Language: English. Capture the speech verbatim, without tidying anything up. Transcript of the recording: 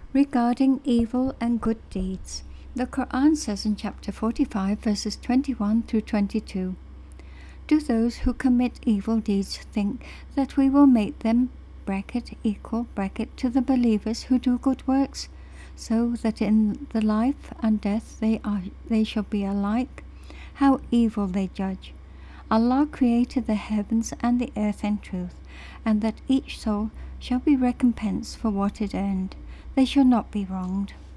Regarding evil and good deeds, the Quran says in chapter forty-five, verses twenty-one through twenty-two, "Do those who commit evil deeds think that we will make them bracket equal bracket to the believers who do good works, so that in the life and death they are they shall be alike? How evil they judge! Allah created the heavens and the earth in truth, and that each soul shall be recompensed for what it earned. They shall not be wronged."